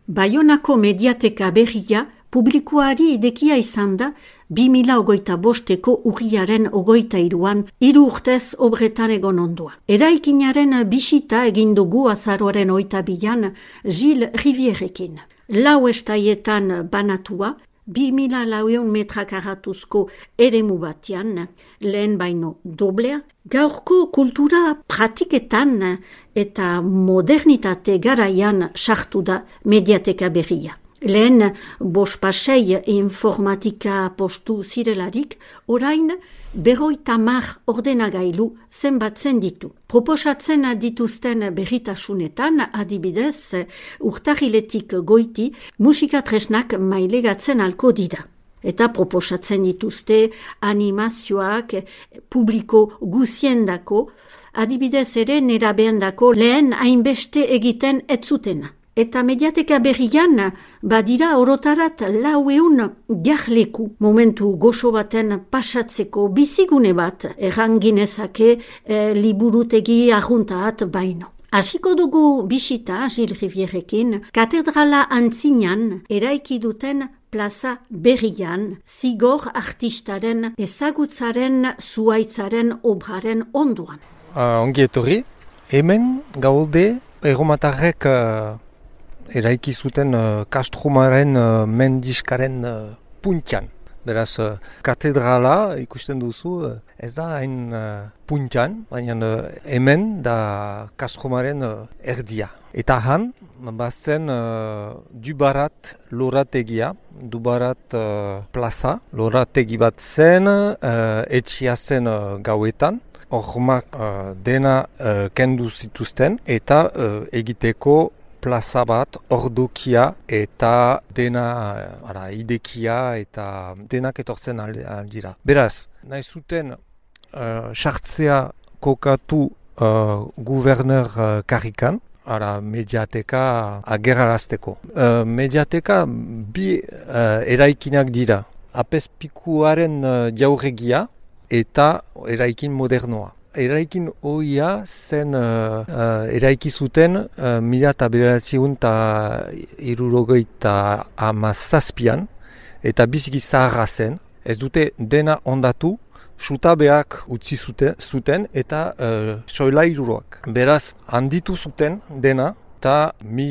Baionako mediateka berria publikoari idekia izan da 2025eko urriaren 23an 3 urtez obretan egon onduan. Eraikinaren bisita egin dugu azaroaren 22an Gilles Rivierekin. 4 estaietan banatua, 2400 metra karatuzko eremu batean, lehen baino doblea, gaurko kultura pratiketan eta modernitate garaian sartu da mediateka berria. Lehen bospasei informatika postu zirelarik, orain 50 ordenagailu zenbatzen ditu. Proposatzen dituzten berritasunetan, adibidez, urtarriletik goiti musikatresnak mailegatzen alko dira. Eta proposatzen dituzte animazioak publiko guziendako, adibidez ere nerabeendako lehen hainbeste egiten etzutena. Eta mediateka berrian badira orotarat 400 jarleku momentu goxo baten pasatzeko bizigune bat erranginezake liburutegi arruntaat baino. Hasiko dugu bisita Gilles Rivierekin katedrala antzinan eraiki duten plaza berrian zigor artistaren ezagutzaren zuaitzaren obraren onduan. Ongi etorri, hemen gaude erromatarrek eraiki zuten Kastrumaren mendiskaren puntian. Beraz, katedrala ikusten duzu, ez da hain puntian, baina hemen da Kastrumaren erdia. Eta han, bazen Dubarat lorategia, Dubarat plaza, lorategi bat zen, etxia zen gauetan, hormak dena kendu zituzten, eta egiteko plaza bat, ordukia eta dena idekia eta denak etortzen aldira. Beraz, nahi zuten sartzea kokatu guverner karrikan, mediateka agerrarazteko. Mediateka bi eraikinak dira, apezpikuaren jauregia eta eraikin modernoa. Eraikin hoia zen eraiki zuten 1967an eta biziki zaharra zen. Ez dute dena ondatu, sutabeak utzi zuten eta soilairuak. Beraz, handitu zuten dena eta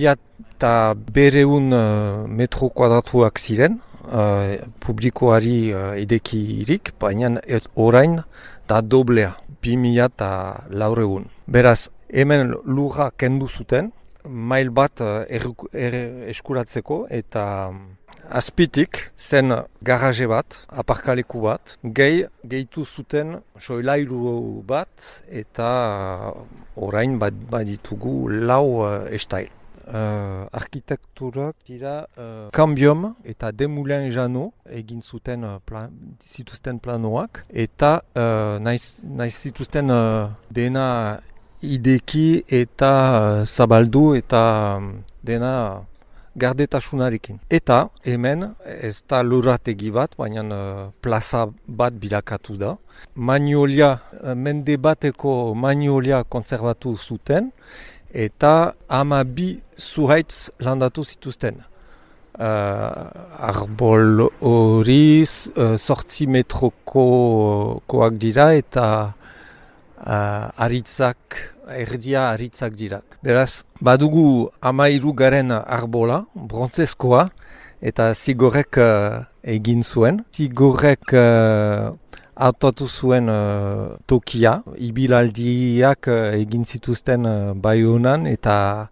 1200 metro kuadratuak ziren, publikoari idekirik, baina orain da doblea. 2400. Beraz, hemen lurra kendu zuten, mail bat eskuratzeko eta azpitik zen garaje bat, aparkaleku bat, gehitu zuten soilairu bat eta orain baditugu 4 estail. Arkitekturak dira Cambium eta Demoulin Jano egin zituzten planoak eta nahi zituzten dena ideki eta zabaldu eta dena gardetasunarekin. Eta hemen ez da lorategi bat, baina plaza bat bilakatu da. Magnolia, mende bateko Magnolia kontzerbatu zuten, eta 12 zuhaitz landatu zituzten. Arbol hori 8 metrokoak dira eta erdia aritzak dirak. Beraz, badugu 13 arbola, brontzezkoa, eta zigorrek egin zuen. Zigorrek hautatu zuen tokia, ibilaldiak egin zituzten Baionan eta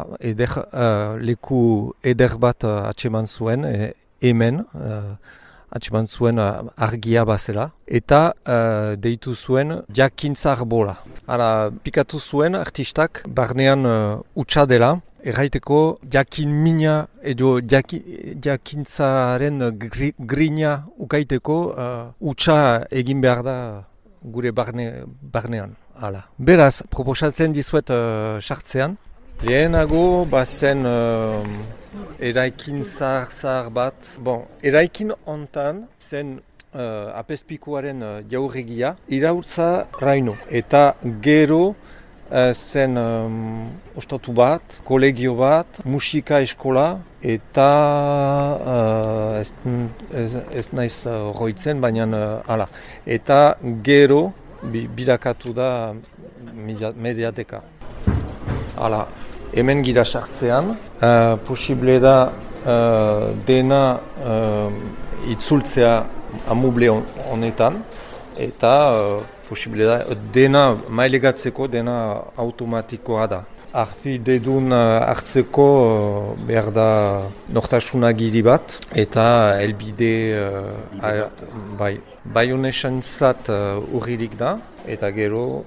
leku eder bat atseman zuen hemen, atseman zuen argia bazela, eta deitu zuen jakintza arbola. Pikatu zuen artistak barnean utxa dela, erraiteko jakin mina edo jakintzaren grina ukaiteko utxa egin behar da gure barnean. Beraz, proposatzen dizuet sartzean. Lehenago bazen eraikin zahar bat. Eraikin hontan zen apezpikuaren jauregia irautza raino. Eta gero zen ostatu bat, kolegio bat, musika eskola, eta ez naiz roitzen, baina hala. Eta gero bilakatu da mediateka. Hala, hemen gira sartzean, posible da dena itzultzea amuble honetan, eta posible da dena mailegatzeko dena automatikoa da. Arpidedun hartzeko behar da nortasunagiri bat, eta helbide Baionesantzat urririk da, eta gero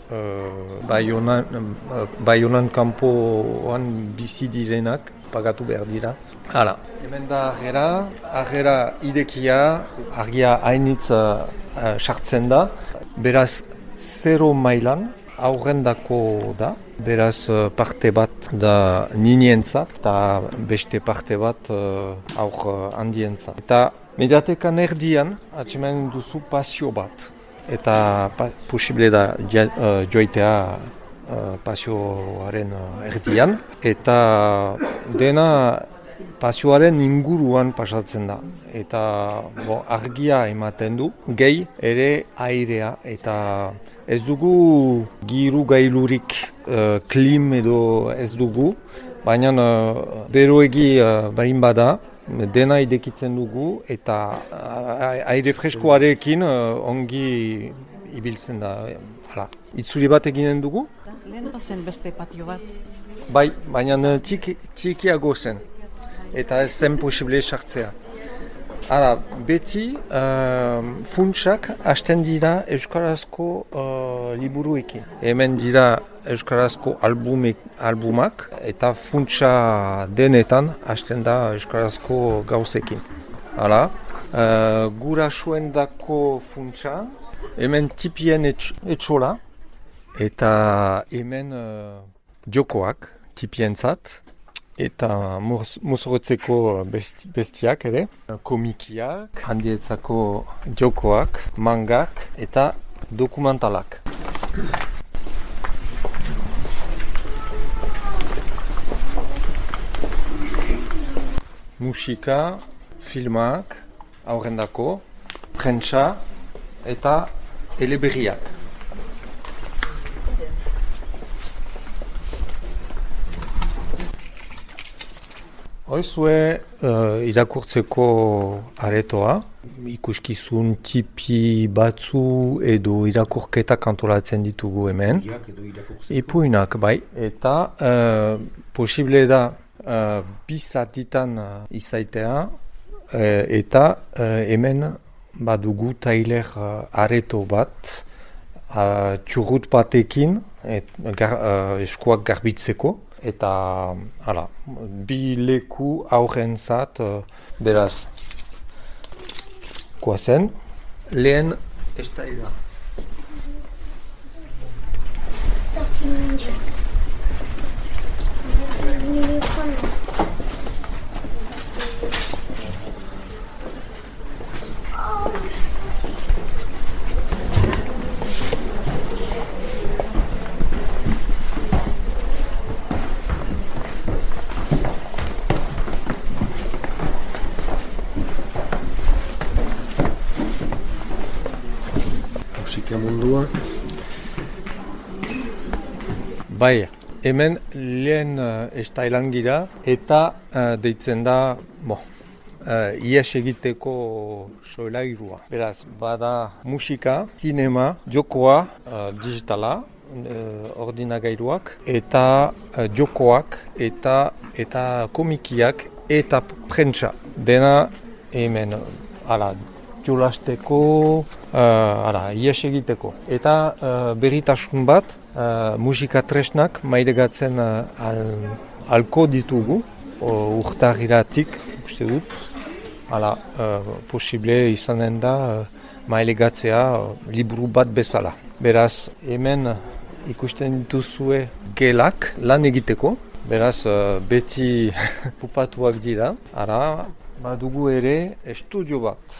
Baionan kanpoan bizi direnak pagatu behar dira. Hala, hemen da argera idekia, argia hainitz sartzen da, beraz 0 mailan aurrendako da, beraz parte bat da ninientzat eta beste parte bat aur handientzat. Eta mediatekan erdian atseman duzu pasio bat, eta posible da joitea pasioaren erdian, eta dena pasioaren inguruan pasatzen da, eta argia ematen du, gehi ere airea, eta ez dugu giru gailurik klim edo ez dugu, baina beroegi bain bada, dena idekitzen dugu, eta aire freskoarekin ongi ibiltzen da. Itzuli bat eginen dugu? Lehen zen beste patio bat. Bai, baina txikiago zen, eta ez zen posible sartzea. Hala, beti funtsak hasten dira euskarazko liburuekin. Hemen dira euskarazko albumak, eta funtsa denetan hasten da euskarazko gauzekin. Hala, gurasoendako funtsa, hemen tipien etxola, eta hemen jokoak tipientzat, eta mozorrotzeko bestiak ere, komikiak, handietzako jokoak, mangak eta dokumentalak. Musika, filmak, aurrendako, prentsa eta eleberriak. Hoizue irakurtzeko aretoa, ikuskizun tipi batzu edo irakurketak antolatzen ditugu hemen. Ipuinak, bai. Eta posible da bizatitan izaitea, eta hemen badugu tailer areto bat, txurrut batekin, eskuak garbitzeko. Eta, bi leku aurrentzat, beraz, koazen, lehen estaida. Mundua. Bai, hemen lehen estailan gira, eta deitzen da, ies egiteko soelairua. Beraz, bada musika, zinema, jokoa, digitala, ordinagailuak, eta jokoak, eta komikiak, eta prentsa. Dena hemen, jolasteko, ies egiteko. Eta berritasun bat, musika tresnak mailegatzen alko ditugu, urtarriratik, uste dut. Posible izanen da mailegatzea liburu bat bezala. Beraz, hemen ikusten dituzue gelak lan egiteko. Beraz, beti pupatuak dira. Badugu ere estudio bat.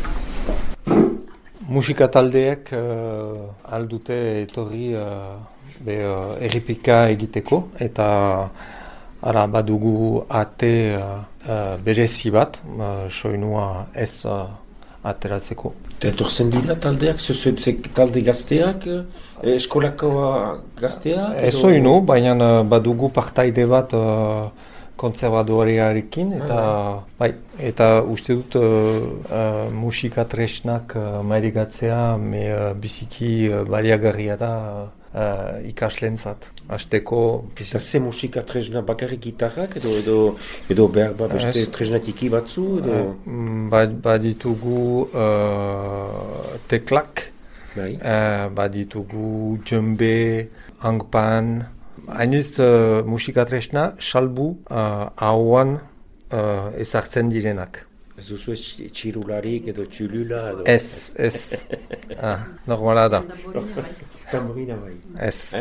Musika taldeek aldute etorri errepika egiteko, eta badugu ate berezi bat, soinua ez ateratzeko. Etortzen dira taldeak, talde gazteak, eskolako gazteak? Ez soinu, baina badugu partaide bat konservadorearekin, eta uste dut musika tresnak mailegatzea biziki baliagarria da ikaslentzat. Azteko... Eta ze musika tresna bakarrik gitarrak edo behar beste tresna tiki batzu? Baditugu teklak, baditugu djembe, angpan, hainiz musika tresna salbu hauan ezartzen direnak. Ez duzu txirularik edo txulula? Ez. Normala da. Tamborina bai. Ez.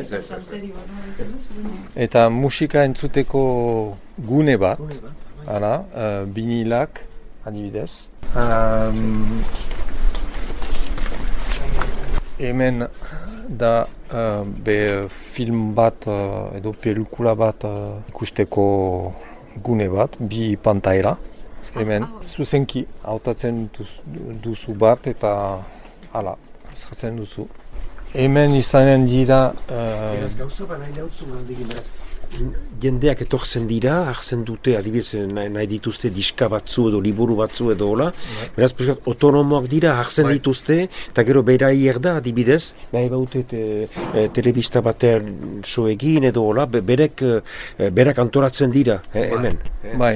Eta musika entzuteko gune bat, binilak, adibidez. Hemen da film bat edo pelikula bat ikusteko gune bat, bi pantaila. Hemen, zuzenki, hautatzen duzu bat eta sartzen duzu. Hemen izanen dira... Gauza ba nahi nautzu galdegin, jendeak etortzen dira, hartzen dute, adibidez, nahi dituzte diska batzu edo liburu batzu edo hola. Beraz, piskat, autonomoak dira, hartzen dituzte, eta gero berai erda, adibidez, nahi baute telebista batean soegin edo hola, berak antoratzen dira, hemen. Bai.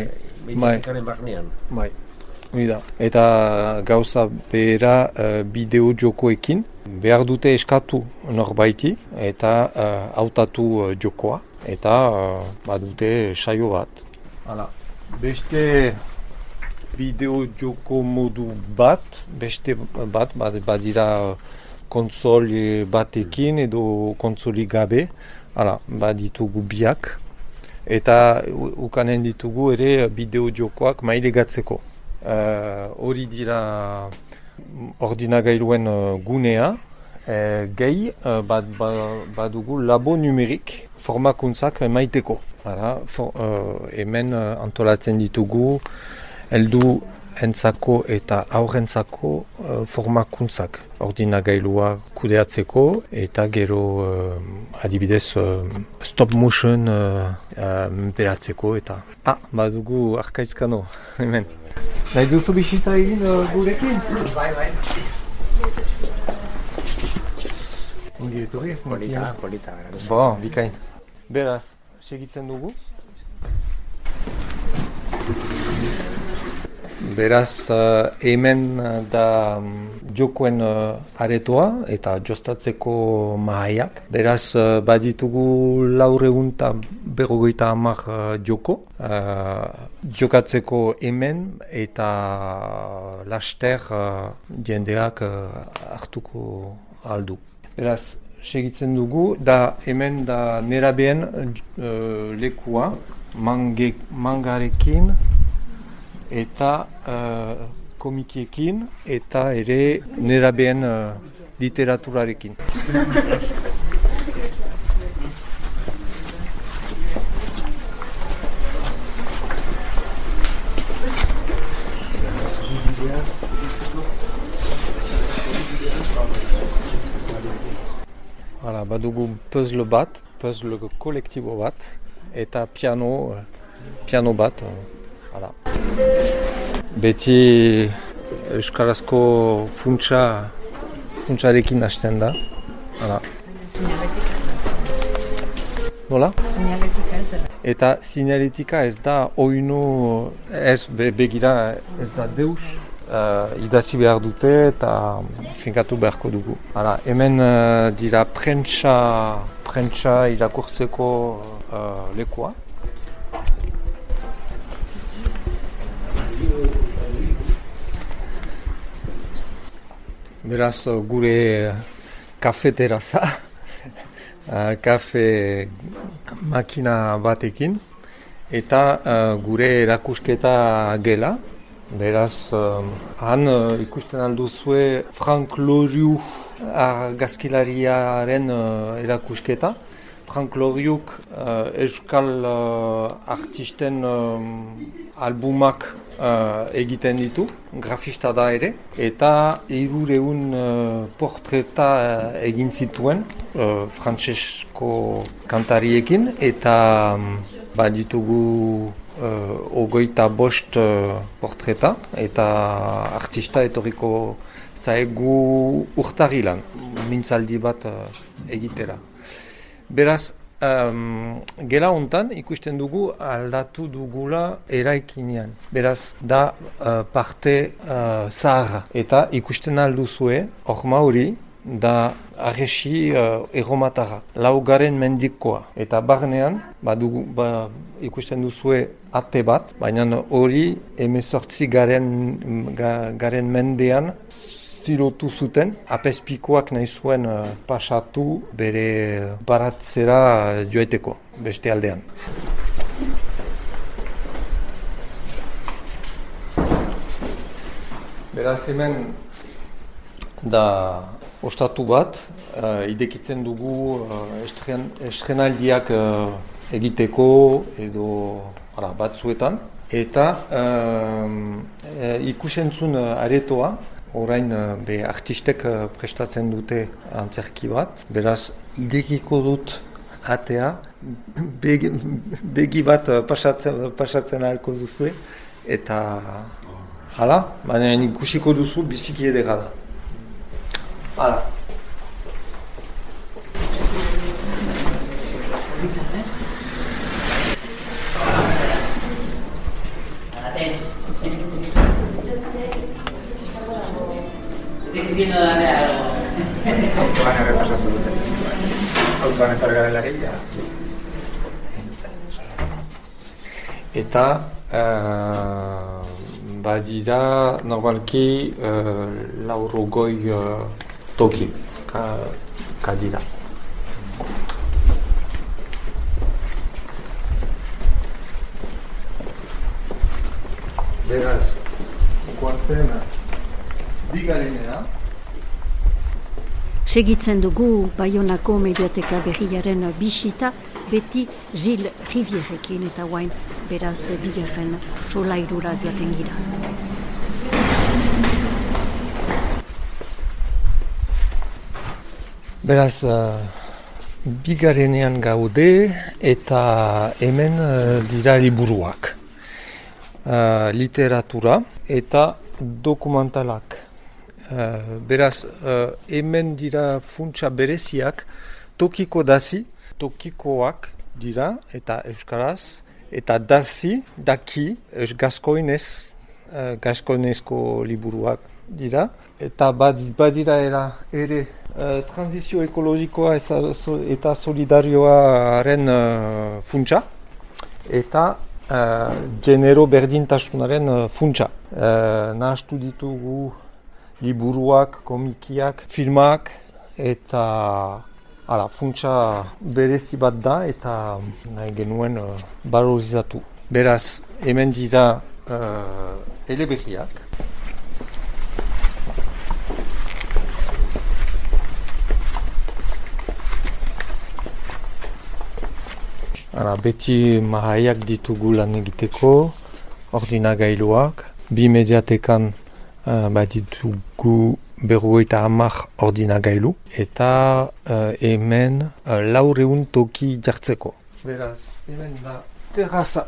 Eta gauza bera bideo jokoekin behar dute eskatu norbaiti eta hautatu jokoa eta badute saio bat. Beste bideo joko modu bat, badira kontsoli batekin edo kontsoli gabe, baditugu biak. Eta ukanen ditugu ere bideo jokoak mailegatzeko. Hori dira ordinagailuen gunea, gehi badugu labo numerik formakuntzak maiteko. Hemen antolatzen ditugu heldu entzako eta aurrentzako formakuntzak ordinagailua kudeatzeko eta gero adibidez stop motion menperatzeko eta badugu arkaizkano hemen. Nahi duzu bisita egin gurekin? Bai. Ongi etorri ez? Polita. Bikain. Beraz, segitzen dugu. Beraz, hemen da jokoen aretoa eta jostatzeko mahaiak. Beraz, baditugu 450 joko. Jokatzeko hemen eta laster jendeak hartuko aldu. Beraz, segitzen dugu, da hemen da nerabeen lekua mangarekin eta komikiekin eta ere nerabeen literaturarekin. Badugu puzzle kolektibo bat eta piano bat. Beti euskarazko funtsarekin hasten da. Nola? Sinaletika ez dela. Eta sinaletika ez da oinu, ez begira ez da deus. Idazi behar dute eta finkatu beharko dugu. Hemen dira prentsa irakurtzeko lekua. Beraz gure kafeteraza, kafe makina batekin eta gure erakusketa gela. Beraz, han ikusten alduzue Frank Loriu argazkilariaren erakusketa. Frank Loriuk euskal artisten albumak egiten ditu, grafista da ere, eta 300 portreta egin zituen frantsesko kantariekin, eta ditugu 25 portreta, eta artista etorriko zaigu urtarrilan, mintzaldi bat egitera. Beraz, gela hontan ikusten dugu aldatu dugula eraikinean. Beraz, da parte zaharra. Eta ikusten alduzue, horma hori, da arresi erromatarra, 4. mendikoa. Eta barnean, ikusten duzue ate bat, baina hori 18. garen mendean zilotu zuten, apezpikoak nahi zuen pasatu bere baratzera joeteko, beste aldean. Beraz hemen da ostatu bat, idekitzen dugu estrenaldiak egiteko edo batzuetan. Eta ikusentzun aretoa, orain artistek prestatzen dute antzerki bat, beraz idekiko dut atea, begi bat pasatzen ahalko duzue, eta hala, baina ikusiko duzu biziki edera da. Hala. Autoan errepasatu duten autoan etorgarelari eta badira normalki 80 toki kadira. Beraz, guazen bigarenera. Segitzen dugu Baionako Mediateka Berriaren bisita, beti Gilles Rivierekin eta guain beraz bigarren solairura joaten gira. Beraz, bigarenean gaude eta hemen dira liburuak. Literatura eta dokumentalak. Beraz, hemen dira funtsa bereziak, tokiko dasi, tokikoak dira, eta euskaraz, eta daki, gaskoinez, gaskoinezko liburuak dira, eta badira ere transizio ekologikoa eta solidarioaren funtsa, eta genero berdintasunaren funtsa. Nahastu ditugu liburuak, komikiak, filmak, eta funtsa berezi bat da, eta nahi genuen valorizatu. Beraz, hemen dira eleberriak. Beti mahaiak ditugu lan egiteko, ordinagailuak, bi mediatekan ditugu 50 ordinagailu, eta hemen 400 toki jartzeko. Beraz, hemen da terraza.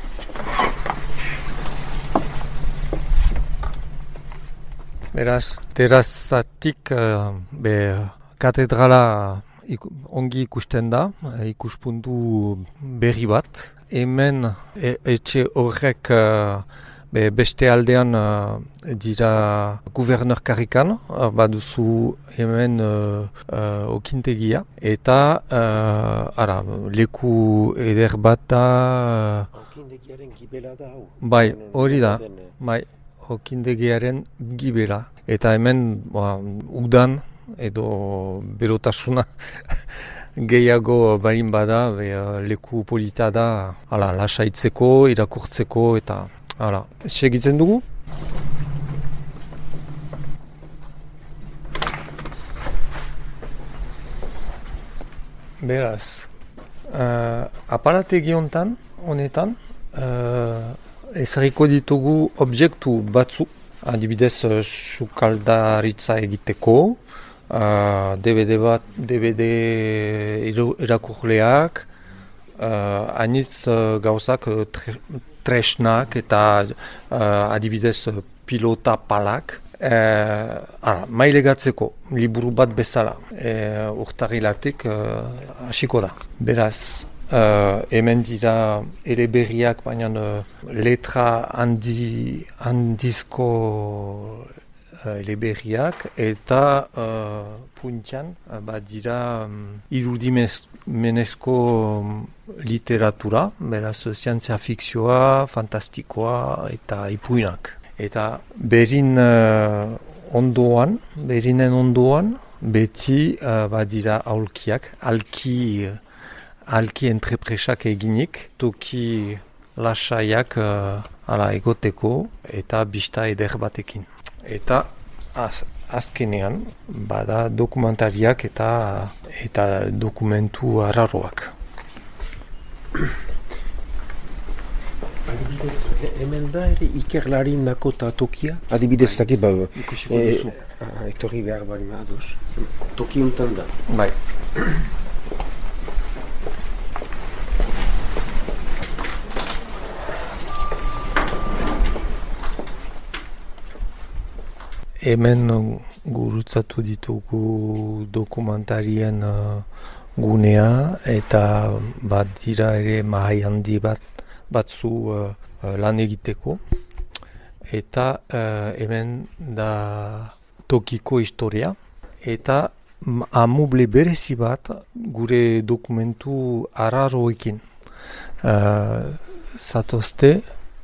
Beraz, terrazatik katedrala ongi ikusten da, ikuspuntu berri bat. Hemen etxe horrek beste aldean dira guberneur karrikan, baduzu hemen okintegia, eta leku eder bat da... Okintegiaren gibela da hau? Bai, hori da, bai, okintegiaren gibela. Eta hemen udan edo berotasuna gehiago barin bada, leku polita da, lasaitzeko, irakurtzeko, eta segitzen dugu. Beraz, Aparategi honetan, ezarriko ditugu objektu batzu, adibidez sukaldaritza egiteko, DVD irakurleak, aniz gauzak tresnak eta adibidez pilota palak, mailegatzeko liburu bat bezala, urtarrilatik hasiko da. Beraz, hemen dira eleberriak, baina letra handizko eleberriak, eta puntian dira irudimenezko literatura, beraz zientzia fikzioa, fantastikoa eta ipuinak. Eta berinen ondoan, beti badira aulkiak, alki entrepresak eginik, toki lasaiak egoteko eta bista eder batekin. Eta azkenean bada dokumentariak eta dokumentu arraroak. Adibidez, hemen da ere ikerlari nakota tokia? Adibidez, dakit, ikusiko duzu. Etorri behar bari madoz. Toki untan da. Bai. Hemen gurutzatu ditugu dokumentarien gunea eta bat dira ere mahai handi batzu lan egiteko. Eta hemen da tokiko historia eta amuble berezi bat gure dokumentu arraroekin. Zatozte,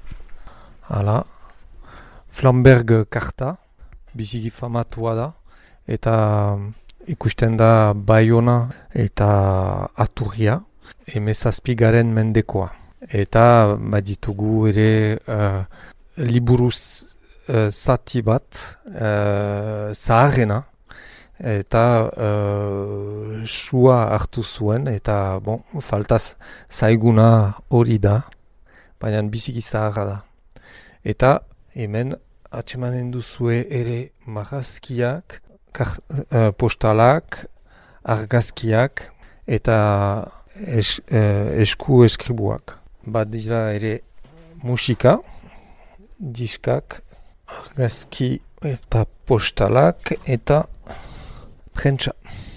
Flamberg karta, biziki famatua da, eta ikusten da Baiona eta Aturria, 17. mendekoa. Eta baditugu ere liburuz zati bat, zaharrena, eta sua hartu zuen, eta faltaz zaiguna hori da, baina biziki zaharra da. Eta hemen atsemanen duzue ere marrazkiak, postalak, argazkiak eta esku eskribuak. Bat dira ere musika, diskak, argazki eta postalak eta prentsa.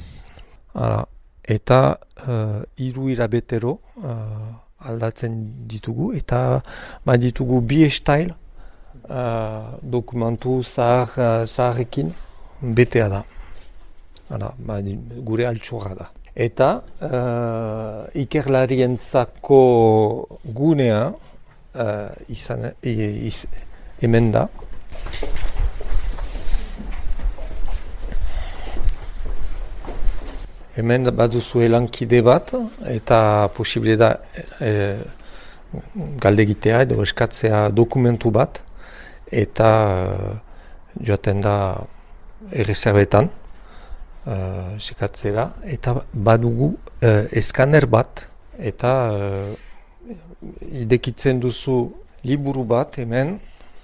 Eta 3 hilabetero aldatzen ditugu eta bat ditugu bi style dokumentu zaharrekin betea da. Gure altxorra da. Eta ikerlarientzako gunea hemen da. Hemen baduzue lankide bat eta posible da galdegitea edo eskatzea dokumentu bat eta joaten da erreserbetan sekatzera eta badugu eskaner bat eta idekitzen duzu liburu bat hemen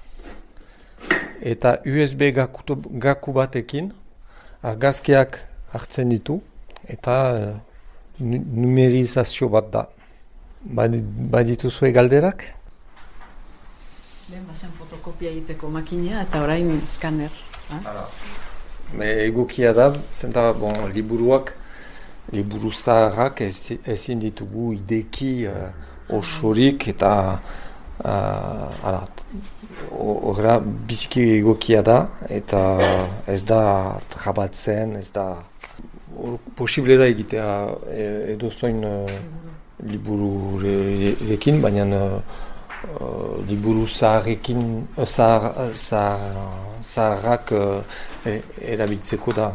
eta USB gaku batekin argazkiak hartzen ditu eta numerizazio bat da. Badituzue galderak? Lehen bazen fotokopia egiteko makina eta orain skaner. Egokia da, zenta liburu zaharrak ezin ditugu ideki osorik eta horra biziki egokia da eta ez da trabatzen, ez da posible da egitea edozoin libururekin, baina liburu zaharrak erabiltzeko da.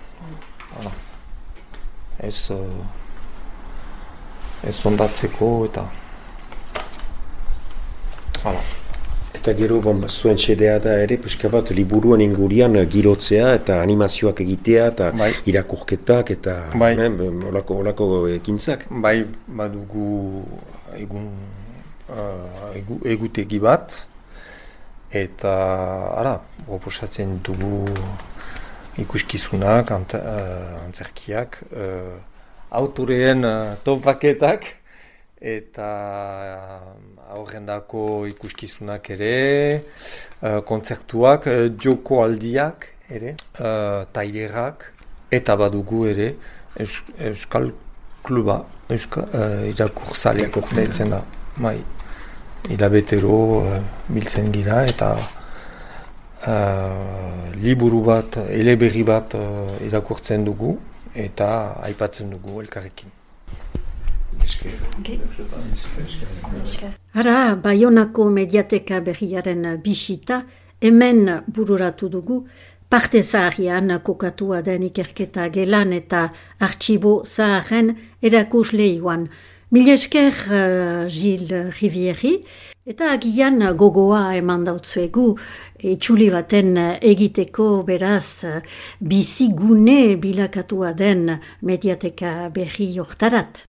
Ez ondatzeko eta... Eta gero, zuen xedea da ere, pixka bat, liburuan ingurian girotzea eta animazioak egitea eta irakurketak eta olako ekintzak. Bai, badugu egutegi bat, eta proposatzen dugu ikuskizunak, antzerkiak, autoreen topaketak, eta aurrendako ikuskizunak ere, kontzertuak, joko aldiak ere, tailerak, eta badugu ere Euskal Kluba, irakurzaleak deitzen da. Hilabetero biltzen gira eta liburu bat, eleberri bat irakurtzen dugu eta aipatzen dugu elkarrekin. Ara, Baionako mediateka berriaren bisita, hemen bururatu dugu, parte zaharrian kokatua den ikerketa gelan eta artxibo zaharren erakusleioan. Mila esker Gilles Rivieri, eta agian gogoa eman dautzuegu itxuli baten egiteko beraz bizigune bilakatua den mediateka berri hortarat.